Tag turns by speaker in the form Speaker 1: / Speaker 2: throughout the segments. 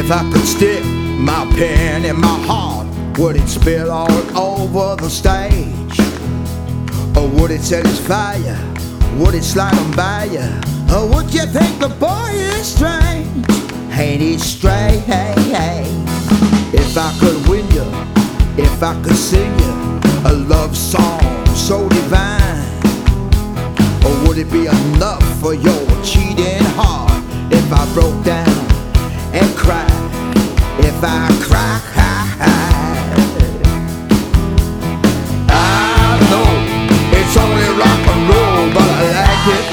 Speaker 1: If I could stick my pen in my heart, would it spill all over the stage? Or would it satisfy you? Would it slide on by you? Or would you think the boy is strange? Ain't he strange? If I could win you, if I could sing you a love song so divine, or would it be enough for your cheating heart if I broke down and cried? If I cried, I know it's only rock and roll, but I like it.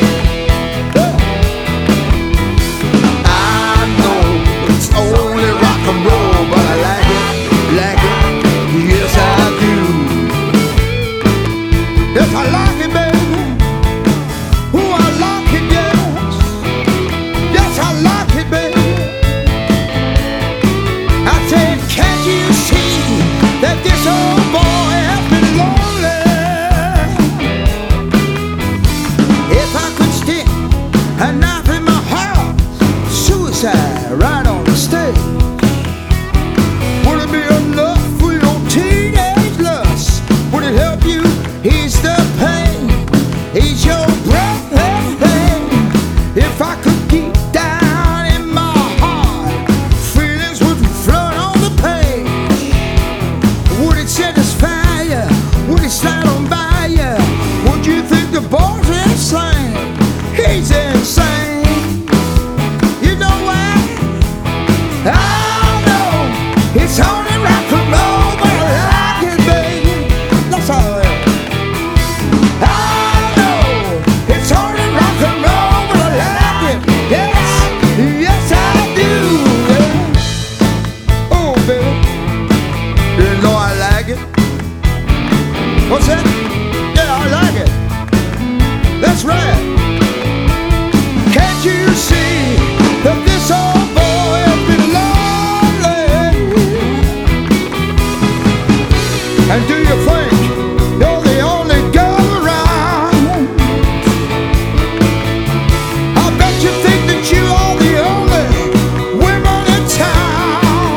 Speaker 1: I know it's only rock and roll, but I like it, yes I do. Yes, I like it, baby. Ooh, I like it, yes. Yes, I like it, baby. I said, can't you see that this old boy has been lonely? If I could stick a knife in my heart, suicide right on the stage, would it be enough for your teenage lust? Would it help you ease the pain, ease your breath? If I could keep down in my heart, feelings would flood on the page. Would it satisfy you? Would it slide on by you? Would you think the boy's insane? He's insane. You know why? I know it's only rock and roll, but I like it, baby. That's all it is. I know it's only rock and roll, but I like it. Yes, yes I do. Oh, baby, you know I like it. What's that? Yeah, I like it. That's right. Can't you see that this old boy has been lonely? And do you think you're the only girl around? I bet you think that you are the only woman in town.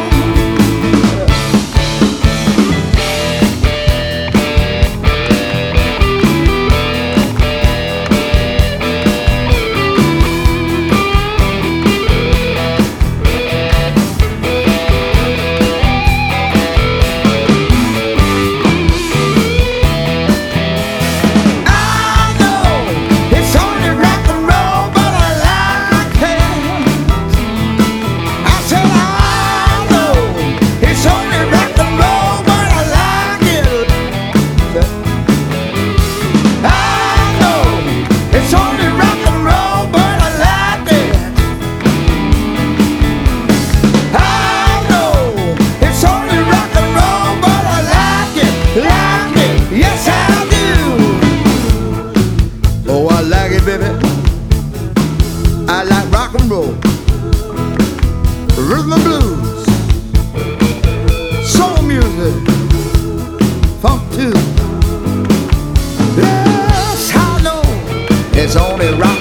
Speaker 1: I know it's only rock and roll, but I like it. I said I know it's only rock and roll, but I like it. I know it's only rock and roll, but I like it. I know it's only rock and roll, but I like it, yes I do. Oh, I like it, baby. I like rock and roll, rhythm and blues, soul music, funk too. Yes, I know it's only rock